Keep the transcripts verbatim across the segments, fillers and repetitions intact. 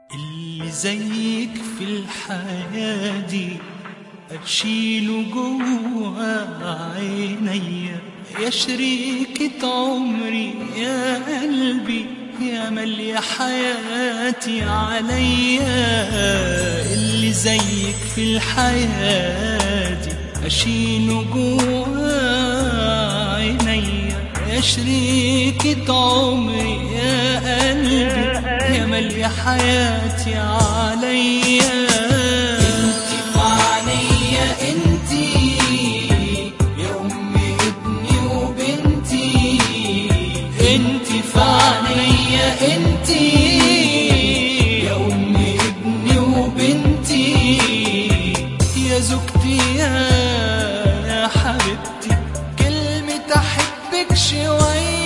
اللي زيك في الحياة دي أشيله جوا عينيا، يا شريكة عمري يا قلبي يا مالية حياتي عليا. اللي زيك في الحياة دي أشيله جوا عينيا، يا شريكة عمري يا قلبي يا مالية حياتي عليا. انتي في عينيا انتي يا أمي ابني وبنتي، انتي في عينيا انتي يا أمي ابني وبنتي، يا زوجتي يا يا حبيبتي، كلمة أحبك شوية.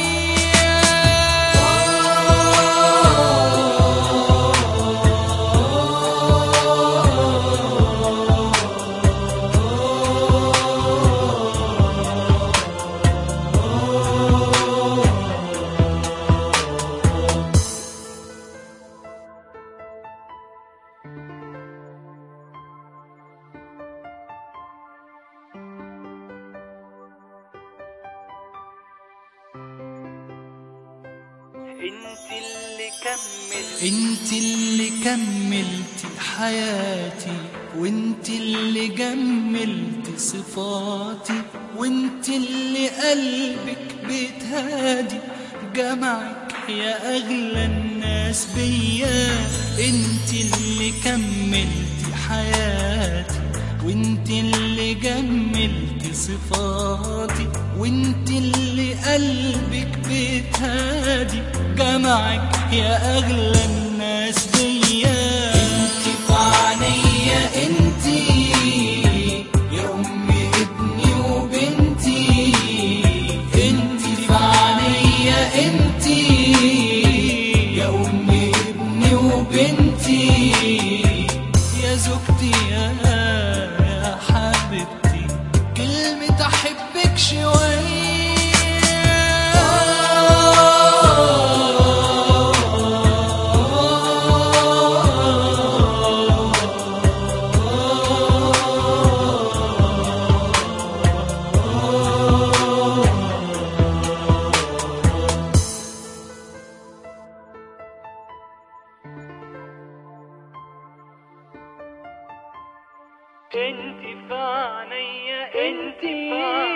انت اللي كملت انت اللي كملتي حياتي، وانت اللي جملتي صفاتي، وانت اللي قلبك بتهادي جمعك يا اغلى الناس بيا. انت اللي كملتي حياتي، وانت اللي جملتي صفاتي، وانت اللي قلبك بتهادي جمعك يا اغلى الناس بيا. انتي في عينيا انتي يا أمي ابني وبنتي، انتي في عينيا انتي يا أمي ابني وبنتي، يا زوجتي يا يا حبيبتي، كلمة أحبك شوية. انتي في عينيا انتي في